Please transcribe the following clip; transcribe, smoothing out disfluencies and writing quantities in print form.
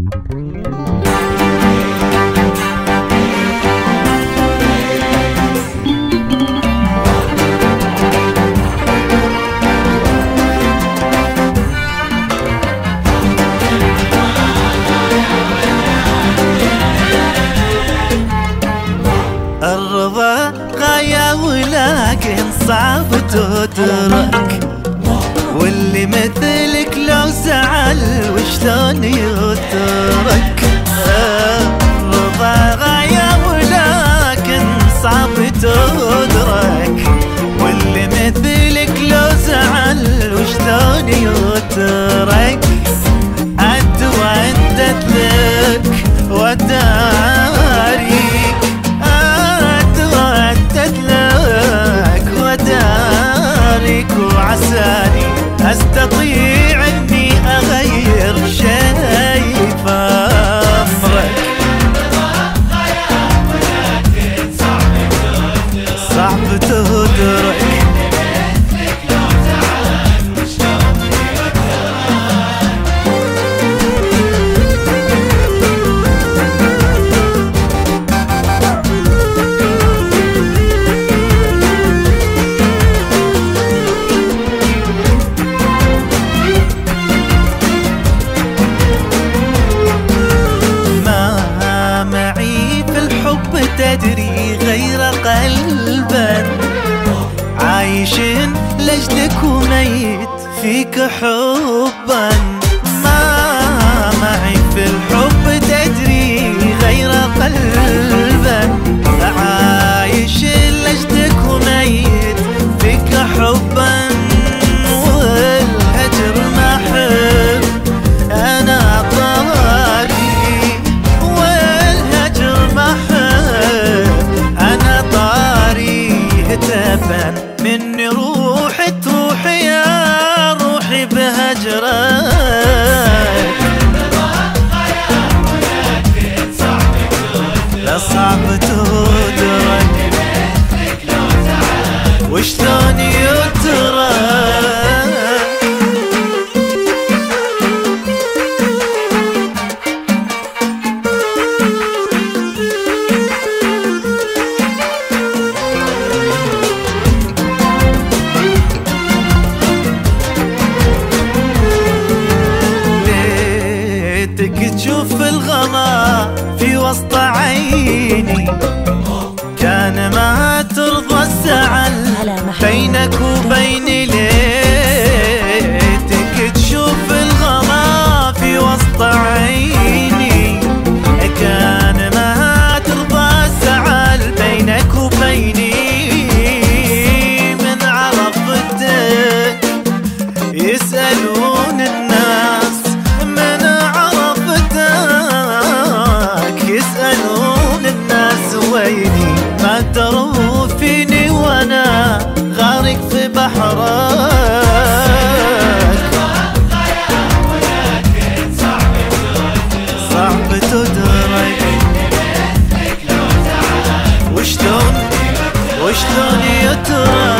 الرضا غاية ولكن صعب تدرك، واللي مثلك لو زعل وشلون يترك. الرضا غاية ولكن صعب تدرك، واللي مثلك لو زعل وشلون يترك. وعدت لك وداريك، وعدت لك وداريك، وعساني استطيع اني اغير شيء في امرك. صعب تدرك. تدري غير قلبا عايش لأجلك وميت فيك حبا. ما معي في الحب تدري غير قلبا عايش لأجلك وميت فيك حبا. والهجر ما أحب أنا طاري، والهجر ما هتفا مني روحي تروحي يا روحي بهجرك. لا صعب تدرك وشلون يترك. تشوف الغلا في وسط عيني، كان ما ترضى الزعل بينك وبيني. ليتك تشوف الغلا في وسط عيني، كان ما ترضى الزعل بينك وبيني. من عرفتك يسألون الناس، يسألون الناس ويني ما دروا فيني وانا غارق في بحرك. صعب تدرك وشلون يترك.